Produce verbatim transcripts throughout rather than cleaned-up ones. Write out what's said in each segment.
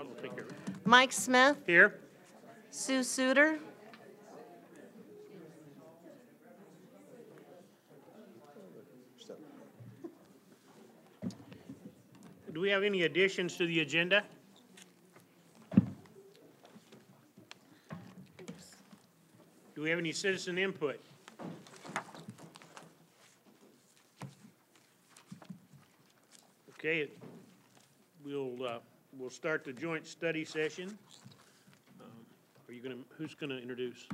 I'll take care of it. Mike Smith, Here. Sue Suter, Do we have any additions to the agenda? Do we have any citizen input? Okay, we'll, uh, we'll start the joint study session. Um, Are you gonna, who's gonna introduce?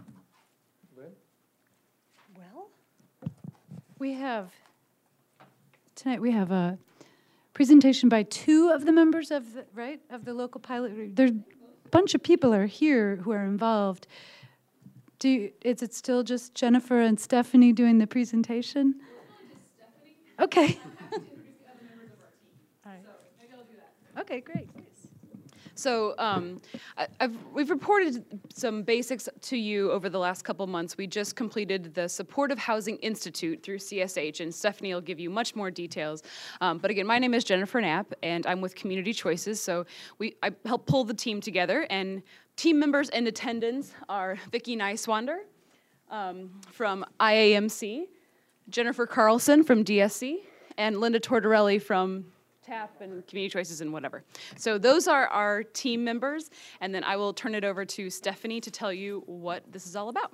Well, we have, tonight we have a presentation by two of the members of the, right, of the local pilot. There's a bunch of people are here who are involved. Do you, is it still just Jennifer and Stephanie doing the presentation? Okay. All right. Okay, great. So um, I, I've, we've reported some basics to you over the last couple months. We just completed the Supportive Housing Institute through C S H, and Stephanie will give you much more details. Um, but again, my name is Jennifer Knapp, and I'm with Community Choices. So we I helped pull the team together, and team members in attendance are Vicki Niswander um, from I A M C, Jennifer Carlson from D S C, and Linda Tortorelli from T A P and Community Choices and whatever. So those are our team members, and then I will turn it over to Stephanie to tell you what this is all about.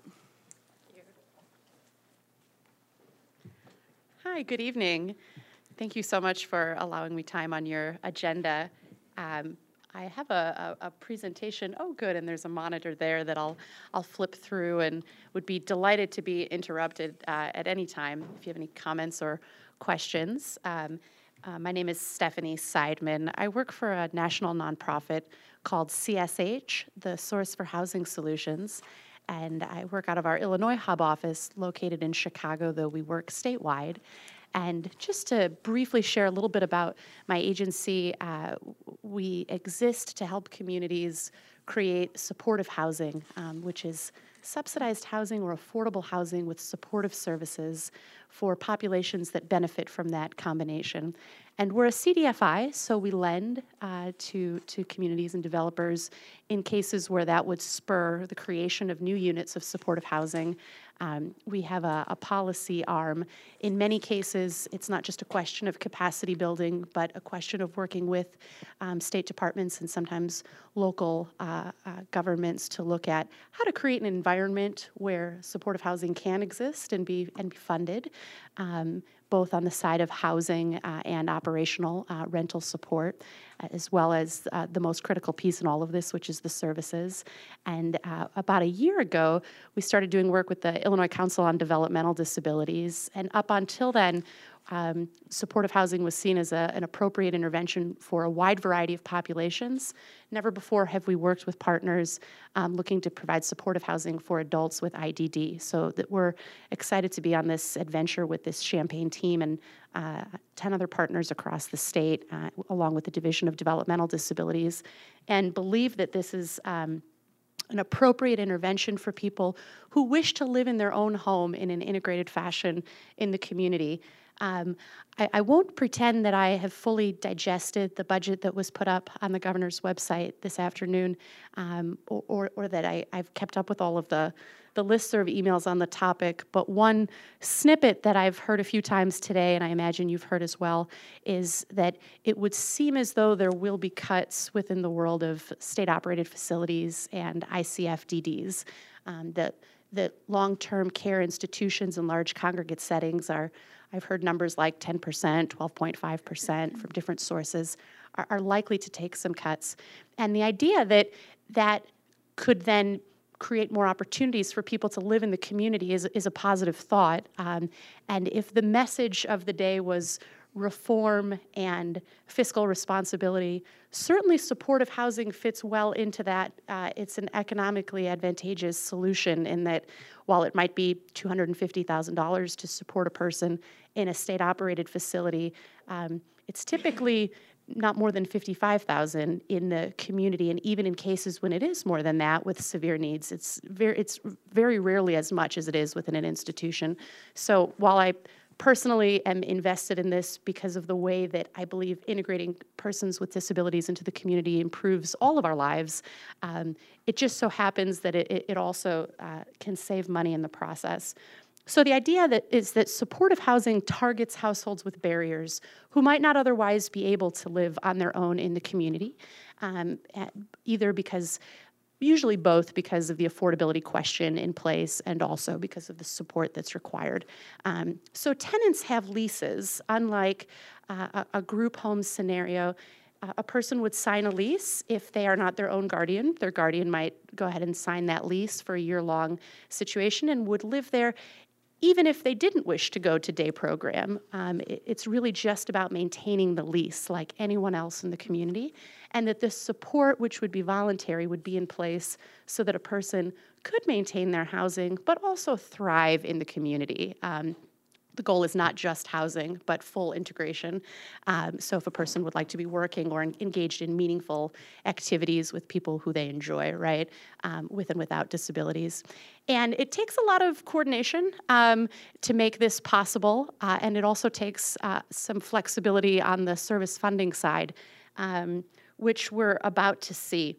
Hi, good evening. Thank you so much for allowing me time on your agenda. Um, I have a, a, a presentation. Oh, good, and there's a monitor there that I'll I'll flip through, and would be delighted to be interrupted uh, at any time if you have any comments or questions. Um, Uh, my name is Stephanie Seidman. I work for a national nonprofit called C S H, the Source for Housing Solutions, and I work out of our Illinois hub office located in Chicago, though we work statewide. And just to briefly share a little bit about my agency, uh, we exist to help communities create supportive housing, um, which is subsidized housing or affordable housing with supportive services for populations that benefit from that combination. And we're a C D F I, so we lend uh, to, to communities and developers in cases where that would spur the creation of new units of supportive housing. Um, we have a, a policy arm. In many cases, it's not just a question of capacity building, but a question of working with um, state departments and sometimes local uh, uh, governments to look at how to create an environment where supportive housing can exist and be and be funded, um, both on the side of housing uh, and operational uh, rental support, uh, as well as uh, the most critical piece in all of this, which is the services. And uh, about a year ago, we started doing work with the Illinois Council on Developmental Disabilities. And up until then, um, supportive housing was seen as a, an appropriate intervention for a wide variety of populations. Never before have we worked with partners um, looking to provide supportive housing for adults with I D D. So that we're excited to be on this adventure with this Champaign team and uh, ten other partners across the state, uh, along with the Division of Developmental Disabilities, and believe that this is um, an appropriate intervention for people who wish to live in their own home in an integrated fashion in the community. Um, I, I won't pretend that I have fully digested the budget that was put up on the governor's website this afternoon, um, or, or, or that I, I've kept up with all of the, the listserv emails on the topic. But one snippet that I've heard a few times today, and I imagine you've heard as well, is that it would seem as though there will be cuts within the world of state-operated facilities and I C F D Ds. Um, that that long-term care institutions and large congregate settings are, I've heard numbers like ten percent, twelve point five percent from different sources, are, are likely to take some cuts. And the idea that that could then create more opportunities for people to live in the community is, is a positive thought. Um, and if the message of the day was reform and fiscal responsibility, certainly supportive housing fits well into that. Uh, it's an economically advantageous solution in that while it might be two hundred fifty thousand dollars to support a person in a state-operated facility, um, it's typically not more than fifty-five thousand dollars in the community, and even in cases when it is more than that with severe needs, it's very, it's very rarely as much as it is within an institution. So while I personally am invested in this because of the way that I believe integrating persons with disabilities into the community improves all of our lives. Um, it just so happens that it, it also uh, can save money in the process. So the idea that is that supportive housing targets households with barriers who might not otherwise be able to live on their own in the community, um, either because usually both because of the affordability question in place and also because of the support that's required. Um, so tenants have leases, unlike uh, a, a group home scenario. Uh, a person would sign a lease if they are not their own guardian. Their guardian might go ahead and sign that lease for a year-long situation and would live there even if they didn't wish to go to day program. Um, it, it's really just about maintaining the lease like anyone else in the community, and that this support, which would be voluntary, would be in place so that a person could maintain their housing, but also thrive in the community. Um, The goal is not just housing, but full integration. Um, so if a person would like to be working or en engaged in meaningful activities with people who they enjoy, right, um, with and without disabilities. And it takes a lot of coordination um, to make this possible, uh, and it also takes uh, some flexibility on the service funding side, um, which we're about to see.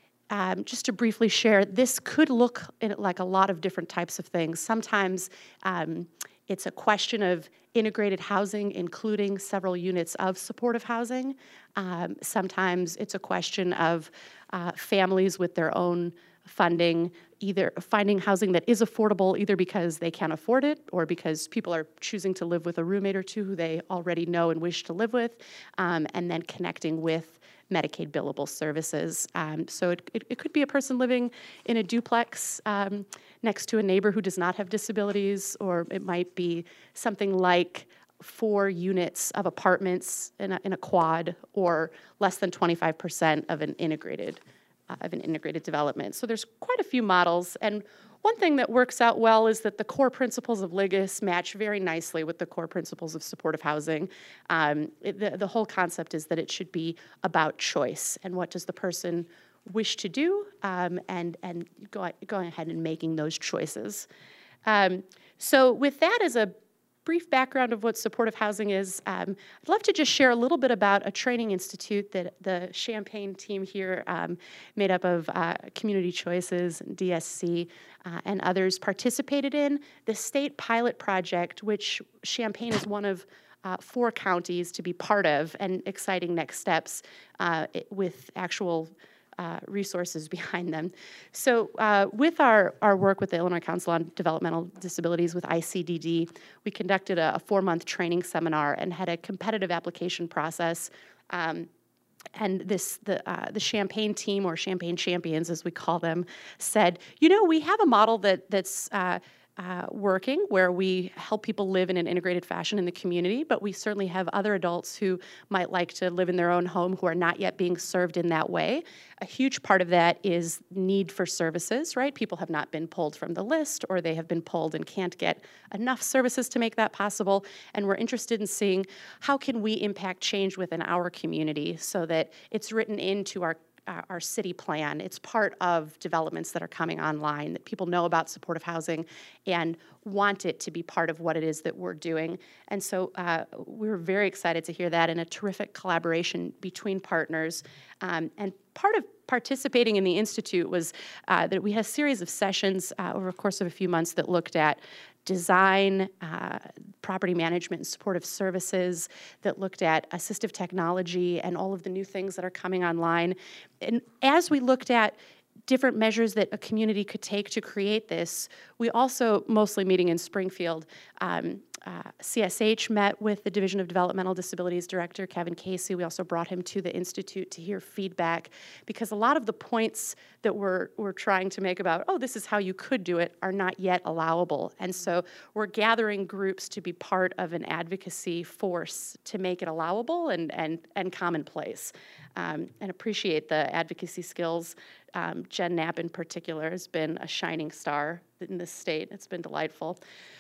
Um, just to briefly share, this could look in, like a lot of different types of things. Sometimes um, it's a question of integrated housing, including several units of supportive housing. Um, sometimes it's a question of uh, families with their own funding, either finding housing that is affordable either because they can't afford it or because people are choosing to live with a roommate or two who they already know and wish to live with, um, and then connecting with Medicaid billable services. Um, so it, it, it could be a person living in a duplex um, next to a neighbor who does not have disabilities, or it might be something like four units of apartments in a, in a quad, or less than twenty-five percent of an integrated uh, of an integrated development. So there's quite a few models, and one thing that works out well is that the core principles of L I G U S match very nicely with the core principles of supportive housing. Um, it, the, the whole concept is that it should be about choice, and what does the person wish to do, um, and, and go, going ahead and making those choices. Um, so with that as a brief background of what supportive housing is, um, I'd love to just share a little bit about a training institute that the Champaign team here, um, made up of uh, Community Choices, and D S C, uh, and others, participated in. The state pilot project, which Champaign is one of uh, four counties to be part of, and exciting next steps uh, with actual Uh, resources behind them. So uh, with our, our work with the Illinois Council on Developmental Disabilities with I C D D, we conducted a, a four-month training seminar and had a competitive application process. Um, and this the, uh, the Champaign team, or Champaign champions as we call them, said, you know, we have a model that that's uh, Uh, working where we help people live in an integrated fashion in the community, but we certainly have other adults who might like to live in their own home who are not yet being served in that way. A huge part of that is need for services, right? People have not been pulled from the list, or they have been pulled and can't get enough services to make that possible. And we're interested in seeing how can we impact change within our community so that it's written into our Uh, our city plan. It's part of developments that are coming online, that people know about supportive housing and want it to be part of what it is that we're doing. And so uh, we were very excited to hear that, and a terrific collaboration between partners. Um, and part of participating in the Institute was uh, that we had a series of sessions uh, over the course of a few months that looked at design, uh, property management and supportive services, that looked at assistive technology and all of the new things that are coming online. And as we looked at different measures that a community could take to create this, we also, mostly meeting in Springfield, um, uh, C S H met with the Division of Developmental Disabilities Director, Kevin Casey. We also brought him to the Institute to hear feedback, because a lot of the points that we're, we're trying to make about, oh, this is how you could do it, are not yet allowable. And so we're gathering groups to be part of an advocacy force to make it allowable and, and, and commonplace, um, and appreciate the advocacy skills. Um, Jen Knapp in particular has been a shining star in this state. It's been delightful.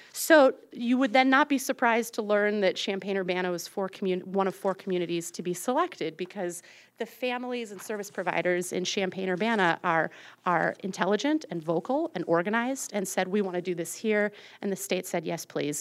So you would then not be surprised to learn that Champaign-Urbana was four one of four communities to be selected, because the families and service providers in Champaign-Urbana are, are intelligent and vocal and organized, and said, we want to do this here, and the state said, yes, please.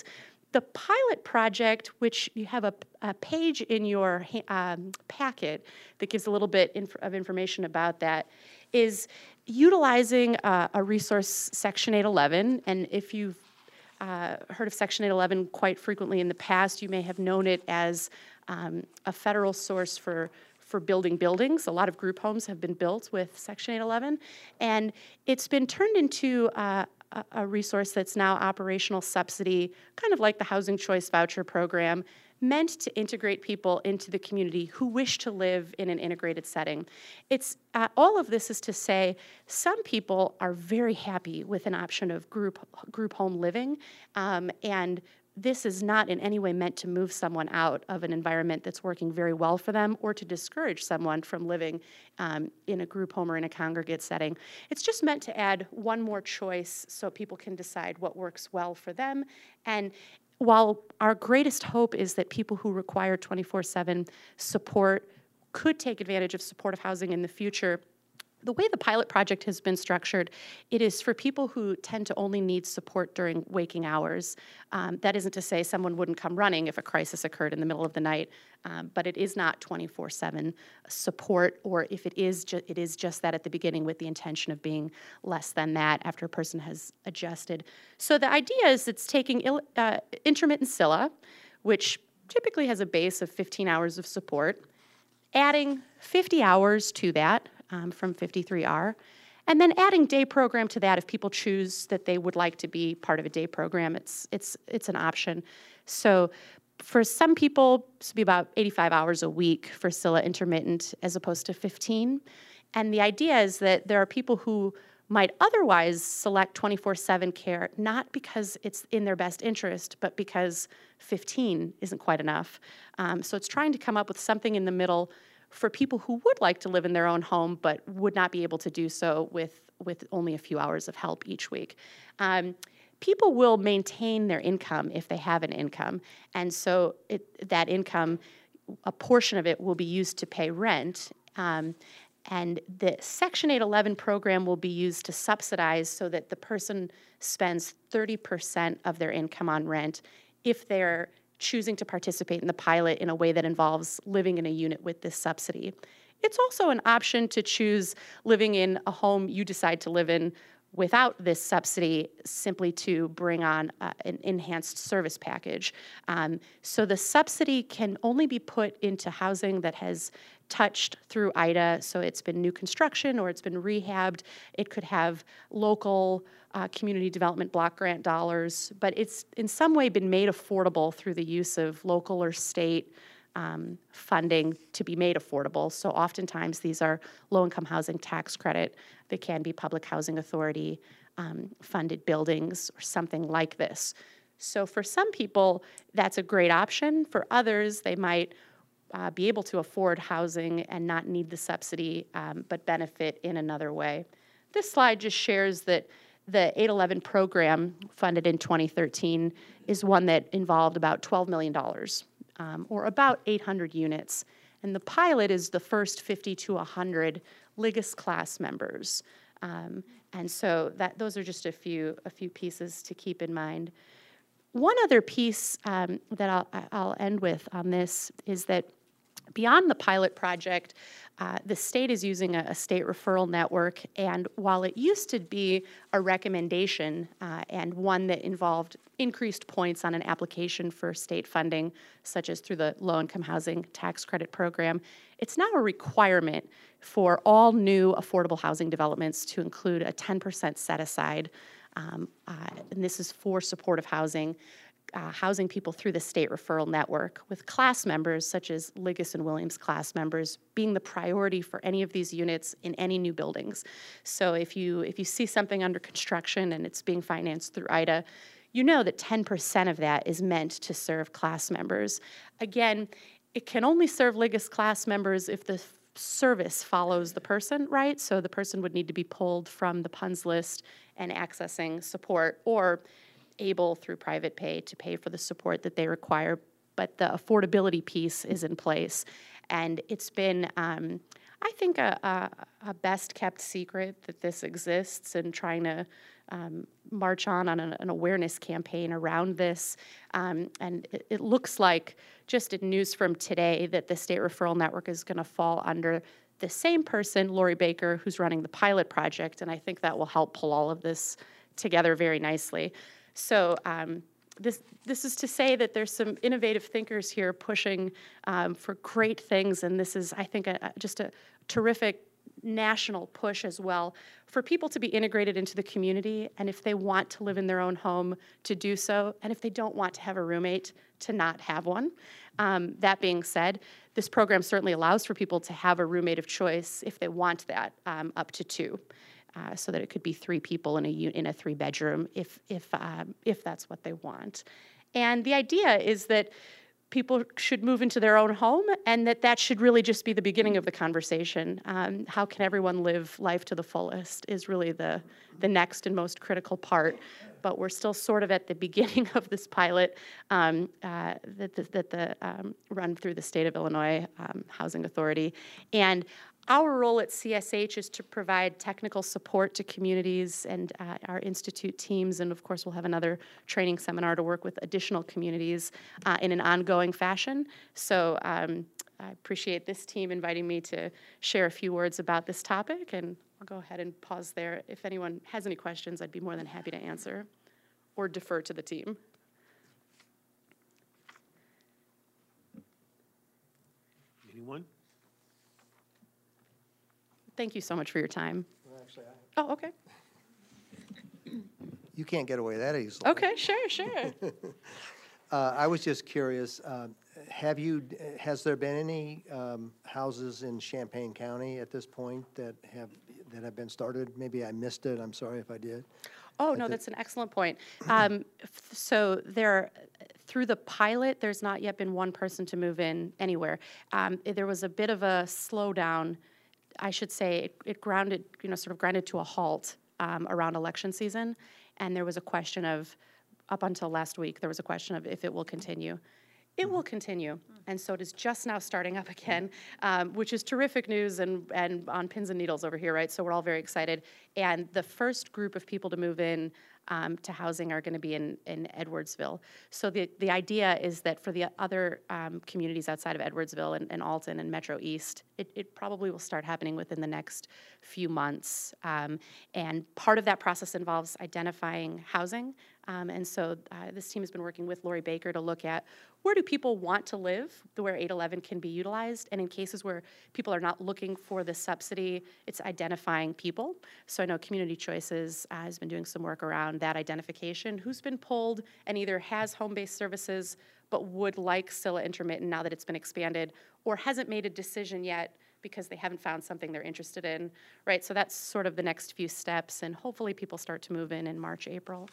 The pilot project, which you have a, a page in your um, packet that gives a little bit inf of information about that, is utilizing uh, a resource, Section eight eleven. And if you've uh, heard of Section eight eleven quite frequently in the past, you may have known it as um, a federal source for for building buildings. A lot of group homes have been built with Section eight eleven, and it's been turned into uh, a, a resource that's now operational subsidy, kind of like the Housing Choice Voucher Program, meant to integrate people into the community who wish to live in an integrated setting. It's uh, all of this is to say some people are very happy with an option of group group home living, um, and this is not in any way meant to move someone out of an environment that's working very well for them or to discourage someone from living um, in a group home or in a congregate setting. It's just meant to add one more choice so people can decide what works well for them. And while our greatest hope is that people who require twenty-four seven support could take advantage of supportive housing in the future, the way the pilot project has been structured, it is for people who tend to only need support during waking hours. Um, that isn't to say someone wouldn't come running if a crisis occurred in the middle of the night, um, but it is not twenty-four seven support, or if it is, ju it is just that at the beginning with the intention of being less than that after a person has adjusted. So the idea is it's taking il uh, intermittent S C I L A, which typically has a base of fifteen hours of support, adding fifty hours to that, Um, from fifty-three R, and then adding day program to that if people choose that they would like to be part of a day program. It's it's it's an option. So for some people, this would be about eighty-five hours a week for S C I L A intermittent as opposed to fifteen. And the idea is that there are people who might otherwise select twenty-four seven care, not because it's in their best interest, but because fifteen isn't quite enough. Um, so it's trying to come up with something in the middle for people who would like to live in their own home but would not be able to do so with, with only a few hours of help each week. Um, people will maintain their income if they have an income, and so it, that income, a portion of it will be used to pay rent, um, and the Section eight eleven program will be used to subsidize so that the person spends thirty percent of their income on rent if they're choosing to participate in the pilot in a way that involves living in a unit with this subsidy. It's also an option to choose living in a home you decide to live in without this subsidy, simply to bring on uh, an enhanced service package. Um, so the subsidy can only be put into housing that has touched through I D A, so it's been new construction or it's been rehabbed. It could have local uh, community development block grant dollars, but it's in some way been made affordable through the use of local or state um, funding to be made affordable. So oftentimes these are low-income housing tax credit. They can be public housing authority um, funded buildings or something like this. So for some people, that's a great option. For others, they might Uh, be able to afford housing and not need the subsidy, um, but benefit in another way. This slide just shares that the eight eleven program, funded in twenty thirteen, is one that involved about twelve million dollars, um, or about eight hundred units. And the pilot is the first fifty to one hundred LIGUS class members. Um, and so that those are just a few, a few pieces to keep in mind. One other piece um, that I'll, I'll end with on this is that beyond the pilot project, uh, the state is using a, a state referral network, and while it used to be a recommendation uh, and one that involved increased points on an application for state funding, such as through the low-income housing tax credit program, it's now a requirement for all new affordable housing developments to include a ten percent set-aside. Um, uh, and this is for supportive housing, uh, housing people through the state referral network, with class members such as LIGUS and Williams class members being the priority for any of these units in any new buildings. So if you, if you see something under construction and it's being financed through I D A, you know that ten percent of that is meant to serve class members. Again, it can only serve LIGUS class members if the service follows the person, right? So the person would need to be pulled from the P U N S list and accessing support, or able through private pay to pay for the support that they require. But the affordability piece is in place. And it's been, um, I think, a, a, a best kept secret that this exists, and trying to um, march on on an, an awareness campaign around this. Um, and it, it looks like, just in news from today, that the State Referral Network is going to fall under the same person, Lori Baker, who's running the pilot project, and I think that will help pull all of this together very nicely. So um, this this is to say that there's some innovative thinkers here pushing um, for great things, and this is, I think, a, a- just a terrific national push as well for people to be integrated into the community, and if they want to live in their own home, to do so, and if they don't want to have a roommate, to not have one. Um, that being said, this program certainly allows for people to have a roommate of choice if they want that, um, up to two, uh, so that it could be three people in a u- in a three bedroom if if um, if that's what they want. And the idea is that people should move into their own home, and that that should really just be the beginning of the conversation. Um, how can everyone live life to the fullest is really the, the next and most critical part. But we're still sort of at the beginning of this pilot um, uh, that the, that the um, run through the state of Illinois um, Housing Authority. And our role at C S H is to provide technical support to communities and uh, our institute teams, and of course we'll have another training seminar to work with additional communities uh, in an ongoing fashion. So um, I appreciate this team inviting me to share a few words about this topic, and I'll go ahead and pause there. If anyone has any questions, I'd be more than happy to answer or defer to the team. Anyone? Thank you so much for your time. Well, actually, I- Oh, okay. You can't get away that easily. Okay, sure, sure. Uh, I was just curious, uh, have you, has there been any um, houses in Champaign County at this point that have, that have been started? Maybe I missed it, I'm sorry if I did. Oh, At no, the- that's an excellent point. Um, f- So there, through the pilot, there's not yet been one person to move in anywhere. Um, eh, There was a bit of a slowdown, I should say, it- it grounded, you know, sort of grinded to a halt um, around election season. And there was a question of, up until last week, there was a question of if it will continue. It will continue, and so it is just now starting up again, um, which is terrific news and, and on pins and needles over here, right? So we're all very excited. And the first group of people to move in um, to housing are going to be in, in Edwardsville. So the, the idea is that for the other um, communities outside of Edwardsville and, and Alton and Metro East, it, it probably will start happening within the next few months. Um, and part of that process involves identifying housing. Um, and so uh, this team has been working with Lori Baker to look at where do people want to live, where eight eleven can be utilized, and in cases where people are not looking for the subsidy, it's identifying people. So I know Community Choices uh, has been doing some work around that identification, who's been pulled and either has home-based services but would like Scylla Intermittent now that it's been expanded, or hasn't made a decision yet because they haven't found something they're interested in, right? So that's sort of the next few steps, and hopefully people start to move in in March, April.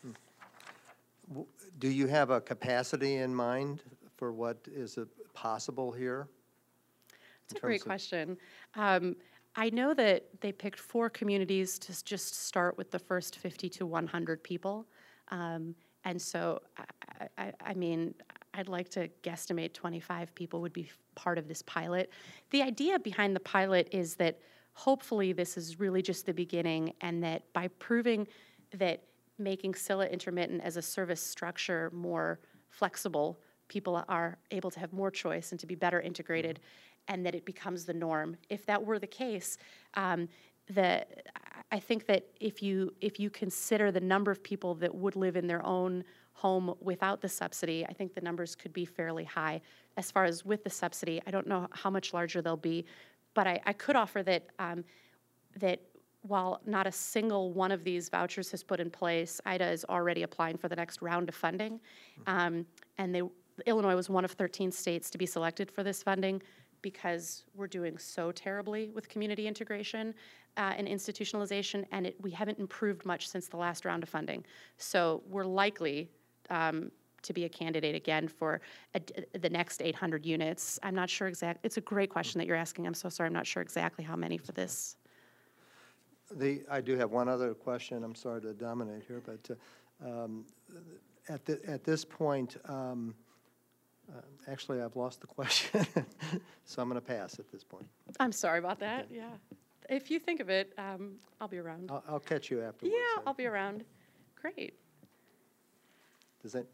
Do you have a capacity in mind for what is uh, possible here? That's a in great terms of- question. Um, I know that they picked four communities to s- just start with the first fifty to one hundred people. Um, and so, I, I, I mean, I'd like to guesstimate twenty-five people would be f- part of this pilot. The idea behind the pilot is that hopefully this is really just the beginning, and that by proving that making Scylla Intermittent as a service structure more flexible, people are able to have more choice and to be better integrated, and that it becomes the norm. If that were the case, um, the, I think that if you if you consider the number of people that would live in their own home without the subsidy, I think the numbers could be fairly high. As far as with the subsidy, I don't know how much larger they'll be, but I, I could offer that um, that while not a single one of these vouchers has put in place, I D A is already applying for the next round of funding. Um, and they, Illinois was one of thirteen states to be selected for this funding because we're doing so terribly with community integration uh, and institutionalization, and it, we haven't improved much since the last round of funding. So we're likely um, to be a candidate again for a, the next eight hundred units. I'm not sure exact. It's a great question that you're asking. I'm so sorry. I'm not sure exactly how many for this. The, I do have one other question, I'm sorry to dominate here, but uh, um, at, the, at this point, um, uh, actually, I've lost the question, so I'm going to pass at this point. I'm sorry about that, yeah. If you think of it, um, I'll be around. I'll, I'll catch you afterwards. Yeah, then. I'll be around. great. Does that,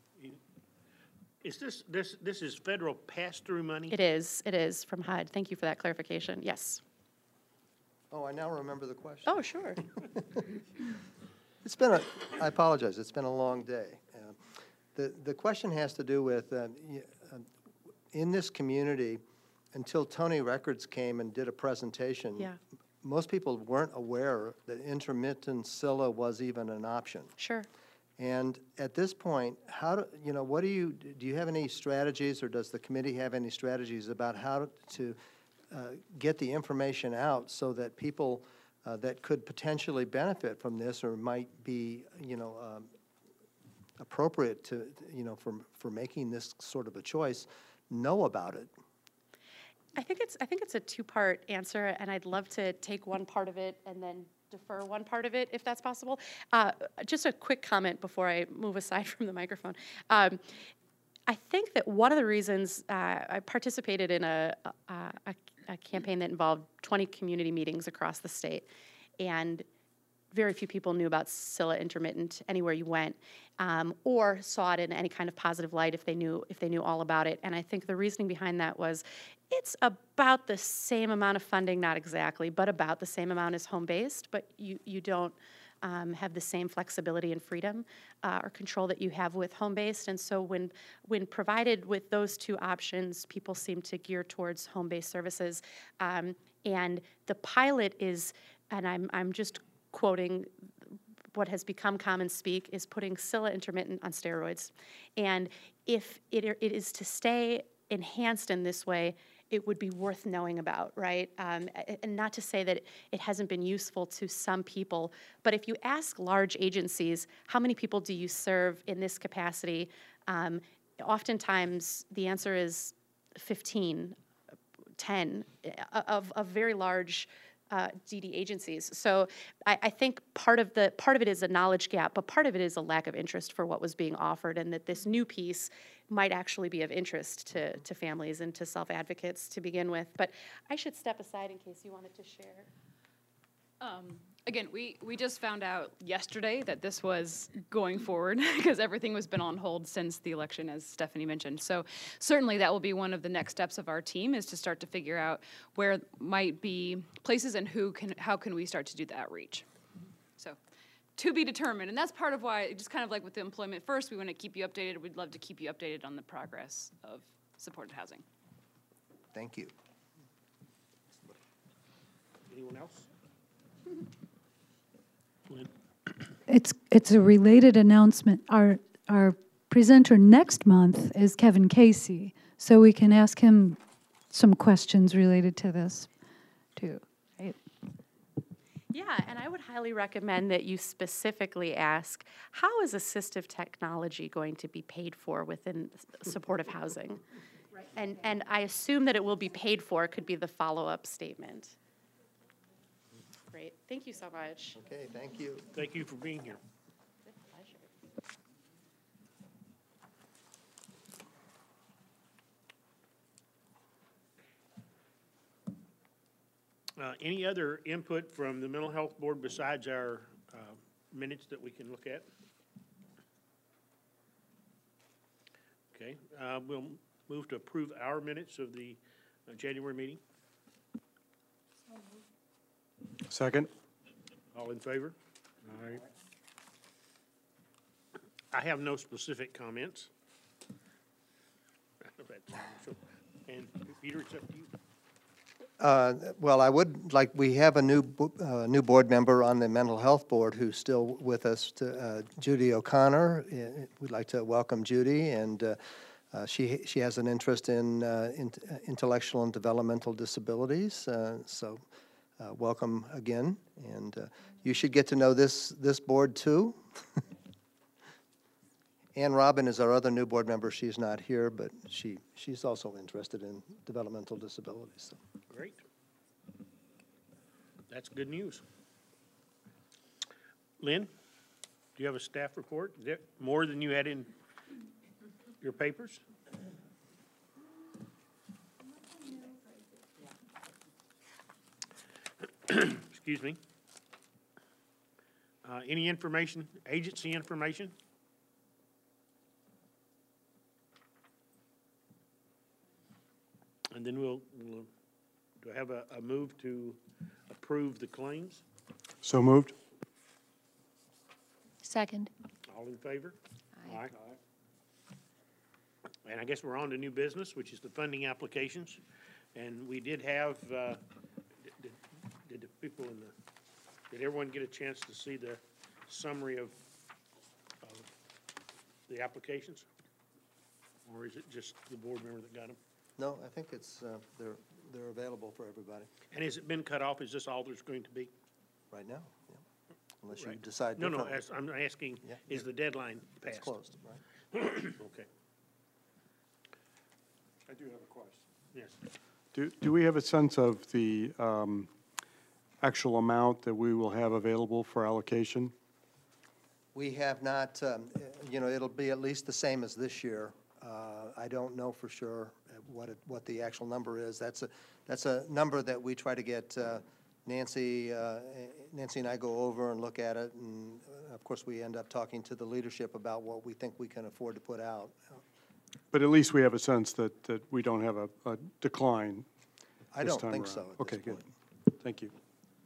Is this, this, this is federal pass-through money? It is, it is from H U D. Thank you for that clarification. Yes. oh, I now remember the question. Oh, sure. It's been a, I apologize, it's been a long day. Uh, The, the question has to do with, uh, y- uh, in this community, until Tony Records came and did a presentation. Yeah. Most people weren't aware that intermittent S C I L A was even an option. Sure. And at this point, how do, you know, what do you, do you have any strategies, or does the committee have any strategies about how to uh, get the information out so that people uh, that could potentially benefit from this or might be, you know, um, appropriate to, you know, for, for making this sort of a choice, know about it? I think it's I think it's a two-part answer, and I'd love to take one part of it and then defer one part of it, if that's possible. Uh, just a quick comment before I move aside from the microphone. Um, I think that one of the reasons uh, I participated in a, a, a, a campaign that involved twenty community meetings across the state, and very few people knew about Scylla intermittent anywhere you went, um, or saw it in any kind of positive light if they knew if they knew all about it. And I think the reasoning behind that was it's about the same amount of funding, not exactly, but about the same amount as home-based, but you, you don't um, have the same flexibility and freedom uh, or control that you have with home-based. And so when, when provided with those two options, people seem to gear towards home-based services. Um, and the pilot is, and I'm, I'm just quoting what has become common speak, is putting Scylla intermittent on steroids. And if it, it is to stay enhanced in this way, it would be worth knowing about, right? Um, and not to say that it hasn't been useful to some people, but if you ask large agencies, how many people do you serve in this capacity? Um, oftentimes, the answer is fifteen, ten of, of very large uh, D D agencies. So I, I think part of the part of it is a knowledge gap, but part of it is a lack of interest for what was being offered, and that this new piece might actually be of interest to, to families and to self-advocates to begin with. But I should step aside in case you wanted to share. Um, again, we, we just found out yesterday that this was going forward because everything has been on hold since the election, as Stephanie mentioned. So certainly that will be one of the next steps of our team, is to start to figure out where might be places and who can, how can we start to do the outreach. So to be determined, and that's part of why, just kind of like with the employment first, we want to keep you updated. We'd love to keep you updated on the progress of supported housing. Thank you. Anyone else? Lynn? It's, it's a related announcement. Our, our presenter next month is Kevin Casey, so we can ask him some questions related to this, too, right? Yeah, and I would highly recommend that you specifically ask, how is assistive technology going to be paid for within s- supportive housing? Right. And, and I assume that it will be paid for could be the follow-up statement. Great, thank you so much. Okay, thank you. Thank you for being here. Good pleasure. Uh, Any other input from the Mental Health Board besides our uh, minutes that we can look at? Okay, uh, we'll move to approve our minutes of the uh, January meeting. Second. All in favor? All right. I have no specific comments. And Peter, it's up to you. Uh, Well, I would, like, we have a new, bo- uh, new board member on the Mental Health Board who's still with us, to, uh, Judy O'Connor. Uh, We'd like to welcome Judy, and uh, uh, she, she has an interest in uh, in- intellectual and developmental disabilities, uh, so uh, welcome again. And uh, you should get to know this, this board, too. Ann Robin is our other new board member. She's not here, but she, she's also interested in developmental disabilities, so. Great. That's good news. Lynn, do you have a staff report? Is that more than you had in your papers? Excuse me. Uh, Any information, agency information? And then we'll, we'll, do I have a, a move to approve the claims? So moved. Second. All in favor? Aye. And I guess we're on to new business, which is the funding applications. And we did have, uh, did, did- did the people in the, did everyone get a chance to see the summary of, of the applications? Or is it just the board member that got them? No, I think it's, uh, they're, they're available for everybody And has it been cut off? Is this all there's going to be? right now, yeah. Unless you Right. decide No, no, differently. as- I'm asking, Yeah, is the deadline It's passed? closed, right? Okay, I do have a question. yes. Do, do we have a sense of the um, actual amount that we will have available for allocation? We have not, um, eh, you know, it'll be at least the same as this year. Uh, I don't know for sure uh, what it, what the actual number is. That's a, that's a number that we try to get uh, Nancy, uh, eh, Nancy and I go over and look at it, and uh, of course, we end up talking to the leadership about what we think we can afford to put out. But at least we have a sense that, that we don't have a, a decline I this don't time think around. so at Okay, this good. point. Thank you.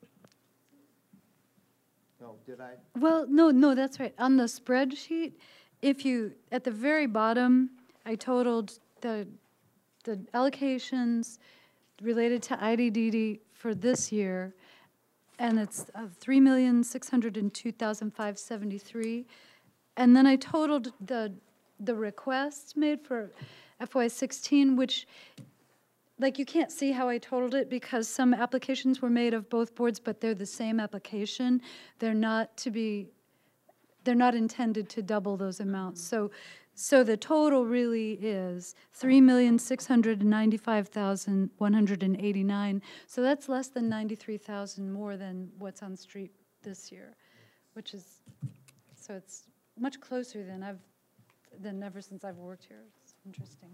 No, did I? Well, no, no, that's right. On the spreadsheet, if you, at the very bottom, I totaled the, the allocations related to I D D D for this year, and it's uh, three million, six hundred and two thousand, five seventy-three. And then I totaled the, the requests made for F Y sixteen, which, like, you can't see how I totaled it because some applications were made of both boards, but they're the same application. They're not to be, they're not intended to double those amounts. So, so the total really is three million, six hundred and ninety-five thousand, one hundred and eighty-nine. So that's less than ninety-three thousand more than what's on street this year, which is, so it's much closer than I've, than ever since I've worked here. It's interesting.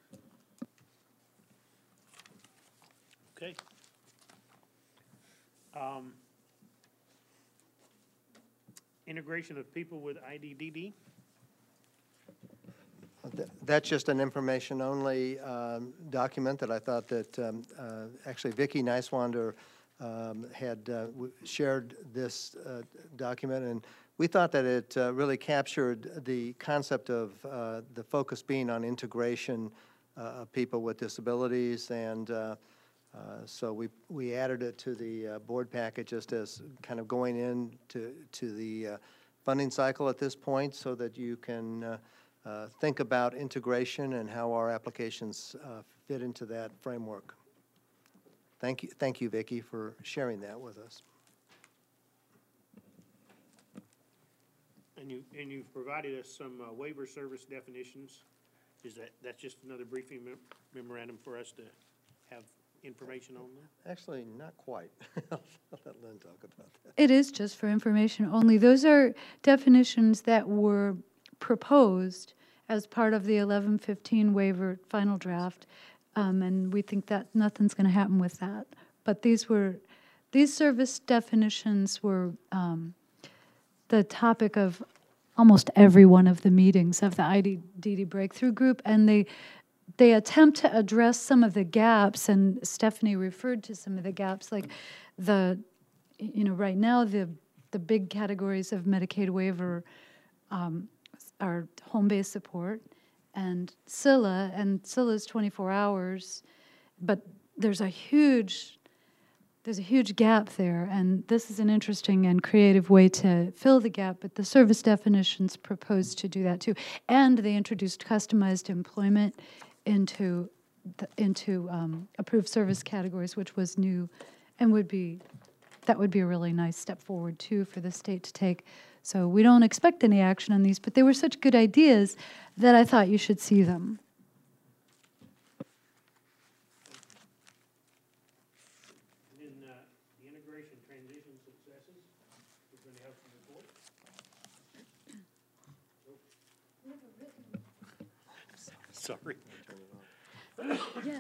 Okay. Um, Integration of people with I D D D? Th- That's just an information-only um, document that I thought that, um, uh, actually Vicki Nicewander um, had uh, w- shared this uh, document, and we thought that it uh, really captured the concept of uh, the focus being on integration uh, of people with disabilities, and uh, uh, so we, we added it to the uh, board packet just as kind of going in to, to the uh, funding cycle at this point, so that you can uh, uh, think about integration and how our applications uh, fit into that framework. Thank you, thank you, Vicki, for sharing that with us. And you, and you've provided us some uh, waiver service definitions. Is that, that's just another briefing mem- memorandum for us to have information on that? Actually, not quite. I'll let Lynn talk about that. It is just for information only. Those are definitions that were proposed as part of the eleven fifteen waiver final draft, um, and we think that nothing's going to happen with that. But these were, these service definitions were um, the topic of almost every one of the meetings of the I D D D Breakthrough Group, and they they attempt to address some of the gaps, and Stephanie referred to some of the gaps, like the, you know, right now, the, the big categories of Medicaid waiver um, are home-based support and S I L A, and S I L A is twenty-four hours, but there's a huge, there's a huge gap there, and this is an interesting and creative way to fill the gap, but the service definitions propose to do that too. And they introduced customized employment into, the, into um, approved service categories, which was new and would be, that would be a really nice step forward too for the state to take. So we don't expect any action on these, but they were such good ideas that I thought you should see them. And then, uh, the integration transition successes, we're going to have some report. Sorry. Yeah.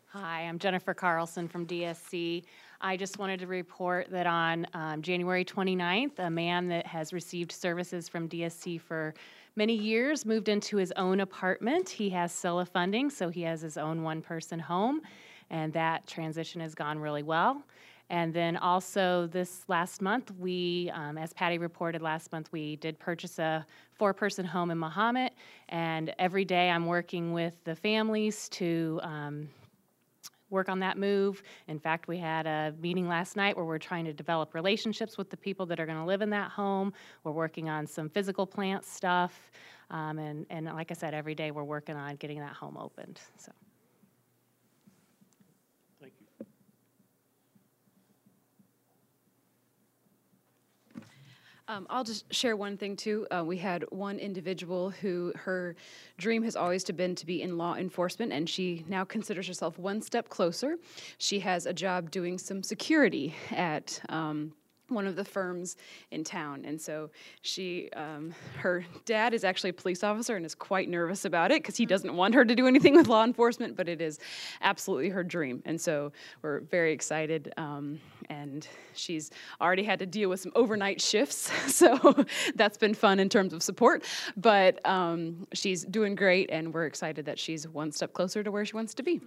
Hi, I'm Jennifer Carlson from D S C. I just wanted to report that on um, January twenty-ninth, a man that has received services from D S C for many years moved into his own apartment. He has S I L A funding, so he has his own one-person home, and that transition has gone really well. And then also this last month, we, um, as Patty reported last month, we did purchase a four-person home in Mahomet, and every day I'm working with the families to um, work on that move. In fact, we had a meeting last night where we're trying to develop relationships with the people that are going to live in that home. We're working on some physical plant stuff, um, and, and like I said, every day we're working on getting that home opened. So. Thank you. Um, I'll just share one thing too. Uh, we had one individual who her dream has always to been to be in law enforcement, and she now considers herself one step closer. She has a job doing some security at um, one of the firms in town, and so she, um, her dad is actually a police officer and is quite nervous about it because he doesn't want her to do anything with law enforcement, but it is absolutely her dream, and so we're very excited. Um, and she's already had to deal with some overnight shifts, so that's been fun in terms of support, but um, she's doing great, and we're excited that she's one step closer to where she wants to be.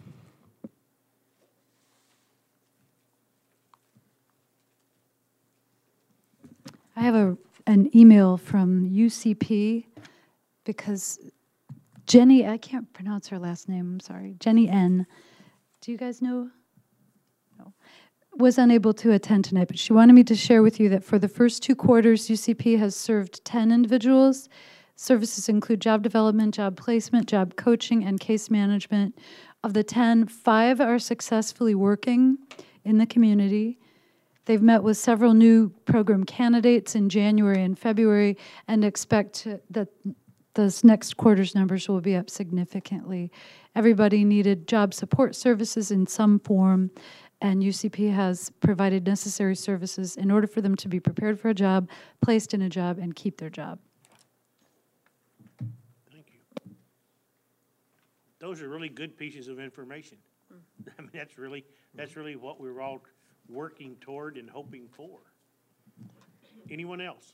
I have a, an email from U C P because Jenny, I can't pronounce her last name, I'm sorry, Jenny N. Do you guys know? No. Was unable to attend tonight, but she wanted me to share with you that for the first two quarters, U C P has served ten individuals. Services include job development, job placement, job coaching, and case management. Of the ten, five are successfully working in the community. They've met with several new program candidates in January and February and expect to, that those next quarter's numbers will be up significantly. Everybody needed job support services in some form, and U C P has provided necessary services in order for them to be prepared for a job, placed in a job, and keep their job. Thank you. Those are really good pieces of information. I mean, that's really, that's really what we're all working toward and hoping for. Anyone else?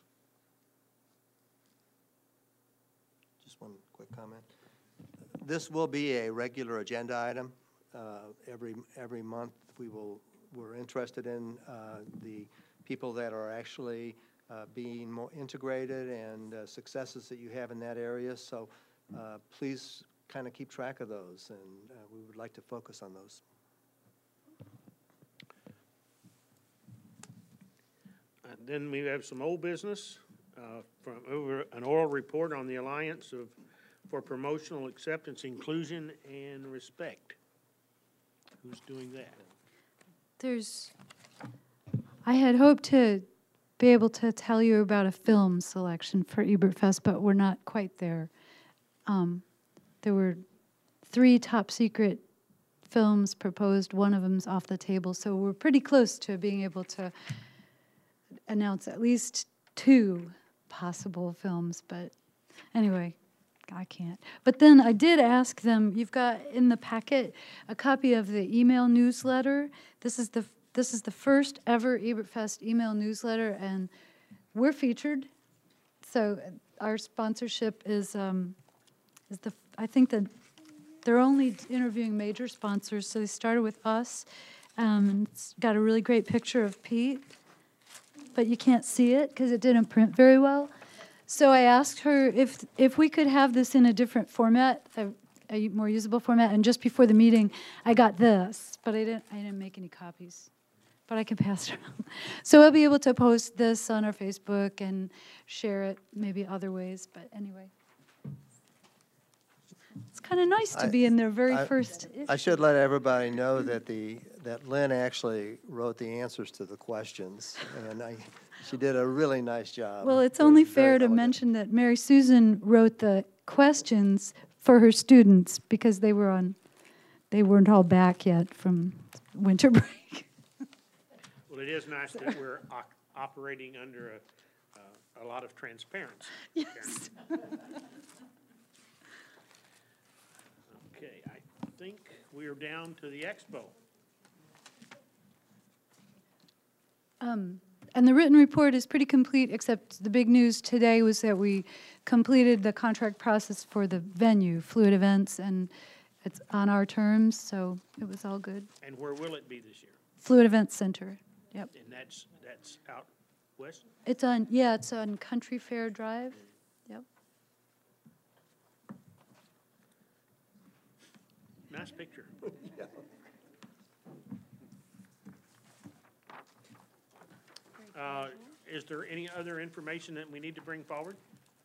Just one quick comment. This will be a regular agenda item. Uh, every every month we will, we're interested in uh, the people that are actually uh, being more integrated and uh, successes that you have in that area. So uh, please kind of keep track of those, and uh, we would like to focus on those. And then we have some old business uh, from over an oral report on the Alliance of for Promotional Acceptance, Inclusion, and Respect. Who's doing that? There's, I had hoped to be able to tell you about a film selection for Ebert Fest, but we're not quite there. Um, there were three top secret films proposed. One of them's off the table, so we're pretty close to being able to announce at least two possible films, but anyway, I can't. But then I did ask them, you've got in the packet a copy of the email newsletter. This is the this is the first ever EbertFest email newsletter, and we're featured. So our sponsorship is um, is the I think that they're only interviewing major sponsors, so they started with us. Um, and it's got a really great picture of Pete, but you can't see it because it didn't print very well. So I asked her if if we could have this in a different format, a, a more usable format. And just before the meeting, I got this, but I didn't I didn't make any copies. But I can pass it around. So we'll be able to post this on our Facebook and share it maybe other ways. But anyway, it's kind of nice to I- be in their very I- first. I should let everybody know that the, that Lynn actually wrote the answers to the questions, and I, she did a really nice job. Well, it's They're only very fair to elegant. mention that Mary Susan wrote the questions for her students because they were on, they weren't all back yet from winter break. Well, it is nice that we're op- operating under a, uh, a lot of transparency. Yes. Okay, I think we are down to the expo. Um, And the written report is pretty complete, except the big news today was that we completed the contract process for the venue, Fluid Events, and it's on our terms, so it was all good. And where will it be this year? Fluid Events Center, yep. And that's, that's out west? It's on, yeah, it's on Country Fair Drive, yep. Nice picture. Uh, Is there any other information that we need to bring forward?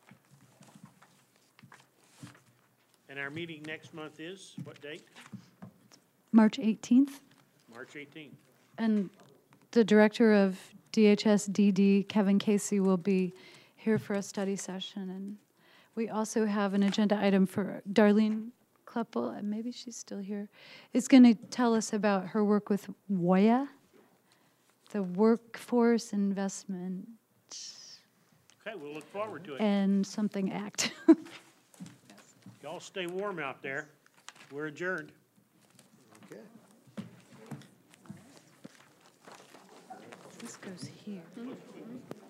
And our meeting next month is, what date? March eighteenth. March eighteenth. And the director of D H S D D, Kevin Casey, will be here for a study session. And we also have an agenda item for Darlene Kleppel, and maybe she's still here, is going to tell us about her work with W O Y A, the Workforce Investment Okay, we'll look forward to it. and something Act. Y'all stay warm out there. We're adjourned. Okay. This goes here.